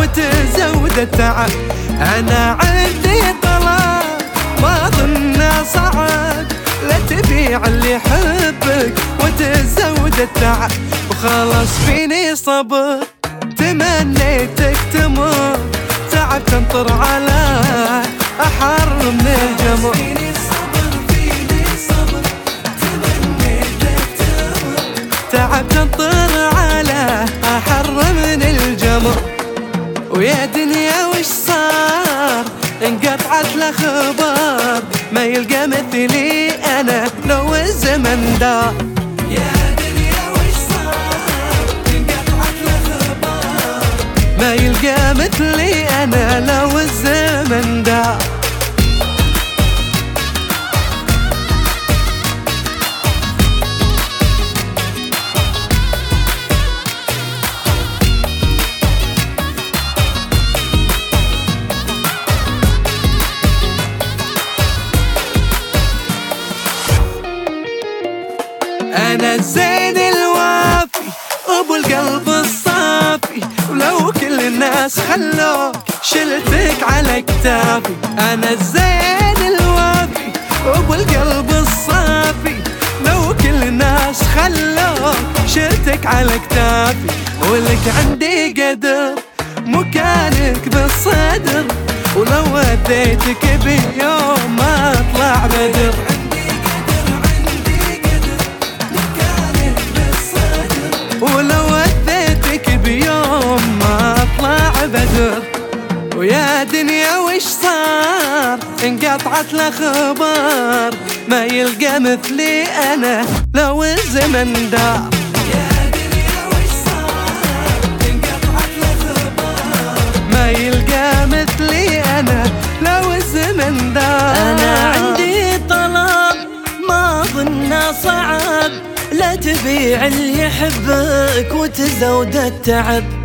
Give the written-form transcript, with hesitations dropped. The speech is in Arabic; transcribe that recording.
وتزود التعب. أنا عندي طلب ما أظنه صعب، لا تبيع اللي يحبك وتزود التعب. وخلاص فيني صبر تمنيتك تمر، تعب تنطر على أحر من الجمر. تعب تنطر على أحر من الجمر. ويا دنيا وش صار انقطعت الأخبار، ما يلقى مثلي أنا لو الزمن دار. يا دنيا وش صار انقطعت الأخبار، ما يلقى مثلي أنا لو الزمن دار. أنا الزين الوافي أبو القلب الصافي، ولو كل الناس خلوك شلتك على كتافي. أنا الزين الوافي أبو القلب الصافي، لو كل الناس خلوك شلتك على كتافي. ولك عندي قدر مكانك بالصدر، ولو وديتك بيوم ما أطلع بدر. ولو وديتك بيوم ما أطلع بدر. ويا دنيا وش صار انقطعت الأخبار، ما يلقى مثلي أنا لو الزمن دار. يا دنيا وش صار انقطعت الأخبار، ما يلقى مثلي أنا لو الزمن دار. أنا عندي طلب ما أظنه صعب، لا تبيع اللي يحبك وتزود التعب.